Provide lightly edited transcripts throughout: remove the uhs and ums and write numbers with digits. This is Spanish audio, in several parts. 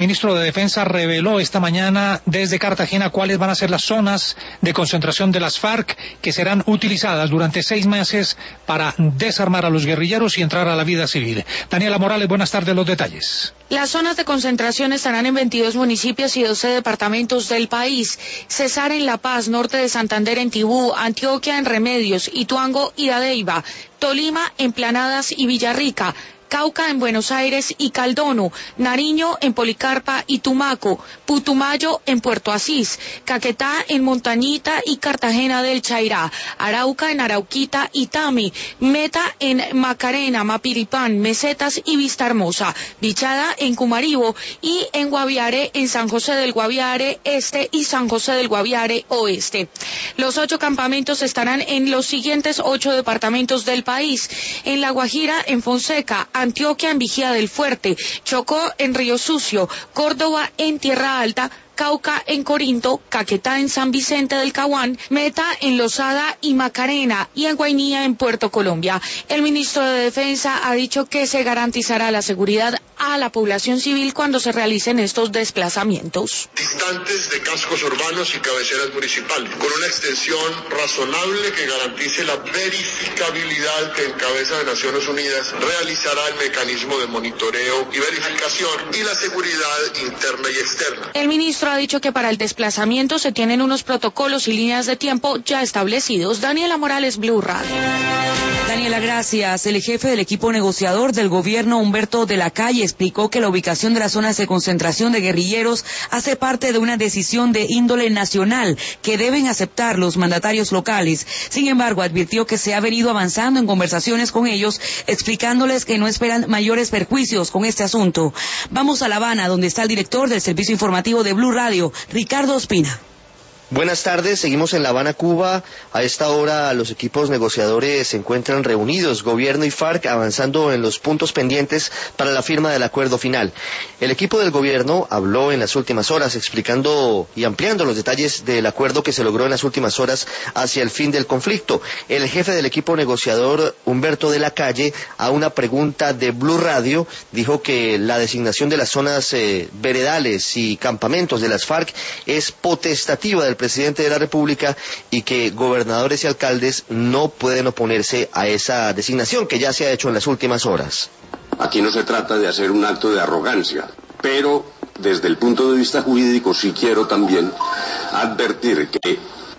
El ministro de Defensa reveló esta mañana desde Cartagena cuáles van a ser las zonas de concentración de las FARC que serán utilizadas durante 6 meses para desarmar a los guerrilleros y entrar a la vida civil. Daniela Morales, buenas tardes, los detalles. Las zonas de concentración estarán en 22 municipios y 12 departamentos del país. Cesar en La Paz, norte de Santander en Tibú, Antioquia en Remedios, Ituango y Dadeiva, Tolima en Planadas y Villarrica, Cauca en Buenos Aires y Caldono, Nariño en Policarpa y Tumaco, Putumayo en Puerto Asís, Caquetá en Montañita y Cartagena del Chairá, Arauca en Arauquita y Tami, Meta en Macarena, Mapiripán, Mesetas y Vista Hermosa, Bichada en Cumaribo y en Guaviare en San José del Guaviare Este y San José del Guaviare Oeste. Los 8 campamentos estarán en los siguientes 8 departamentos del país: en La Guajira, en Fonseca, Antioquia en Vigía del Fuerte, Chocó en Río Sucio, Córdoba en Tierra Alta, Cauca en Corinto, Caquetá en San Vicente del Caguán, Meta en Lozada y Macarena y en Guainía en Puerto Colombia. El ministro de Defensa ha dicho que se garantizará la seguridad a la población civil cuando se realicen estos desplazamientos. Distantes de cascos urbanos y cabeceras municipales, con una extensión razonable que garantice la verificabilidad que en cabeza de Naciones Unidas realizará el mecanismo de monitoreo y verificación y la seguridad interna y externa. El ministro ha dicho que para el desplazamiento se tienen unos protocolos y líneas de tiempo ya establecidos. Daniela Morales, Blue Radio. Daniela, gracias. El jefe del equipo negociador del gobierno, Humberto de la Calle, explicó que la ubicación de las zonas de concentración de guerrilleros hace parte de una decisión de índole nacional que deben aceptar los mandatarios locales. Sin embargo, advirtió que se ha venido avanzando en conversaciones con ellos, explicándoles que no esperan mayores perjuicios con este asunto. Vamos a La Habana, donde está el director del servicio informativo de Blue Radio, Ricardo Ospina. Buenas tardes, seguimos en La Habana, Cuba. A esta hora los equipos negociadores se encuentran reunidos, gobierno y FARC, avanzando en los puntos pendientes para la firma del acuerdo final. El equipo del gobierno habló en las últimas horas explicando y ampliando los detalles del acuerdo que se logró en las últimas horas hacia el fin del conflicto. El jefe del equipo negociador, Humberto de la Calle, a una pregunta de Blue Radio, dijo que la designación de las zonas veredales y campamentos de las FARC es potestativa del presidente de la República y que gobernadores y alcaldes no pueden oponerse a esa designación que ya se ha hecho en las últimas horas. Aquí no se trata de hacer un acto de arrogancia, pero desde el punto de vista jurídico sí quiero también advertir que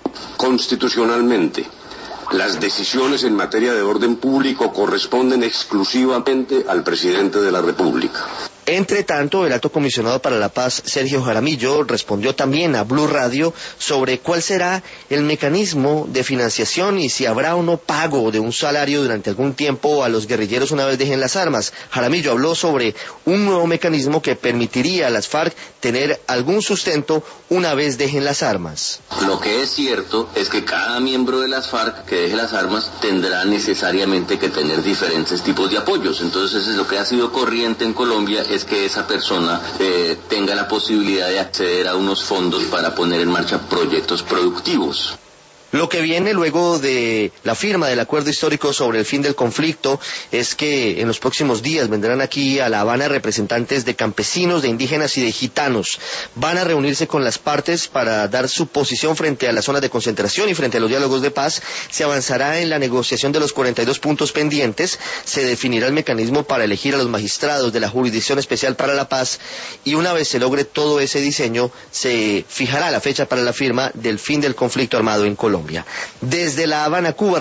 constitucionalmente las decisiones en materia de orden público corresponden exclusivamente al presidente de la República. Entre tanto, el alto comisionado para la paz, Sergio Jaramillo, respondió también a Blue Radio sobre cuál será el mecanismo de financiación y si habrá o no pago de un salario durante algún tiempo a los guerrilleros una vez dejen las armas. Jaramillo habló sobre un nuevo mecanismo que permitiría a las FARC tener algún sustento una vez dejen las armas. Lo que es cierto es que cada miembro de las FARC que deje las armas tendrá necesariamente que tener diferentes tipos de apoyos. Entonces, eso es lo que ha sido corriente en Colombia, es que esa persona tenga la posibilidad de acceder a unos fondos para poner en marcha proyectos productivos. Lo que viene luego de la firma del acuerdo histórico sobre el fin del conflicto es que en los próximos días vendrán aquí a La Habana representantes de campesinos, de indígenas y de gitanos. Van a reunirse con las partes para dar su posición frente a las zonas de concentración y frente a los diálogos de paz. Se avanzará en la negociación de los 42 puntos pendientes, se definirá el mecanismo para elegir a los magistrados de la Jurisdicción Especial para la Paz y una vez se logre todo ese diseño, se fijará la fecha para la firma del fin del conflicto armado en Colombia. Desde La Habana, Cuba.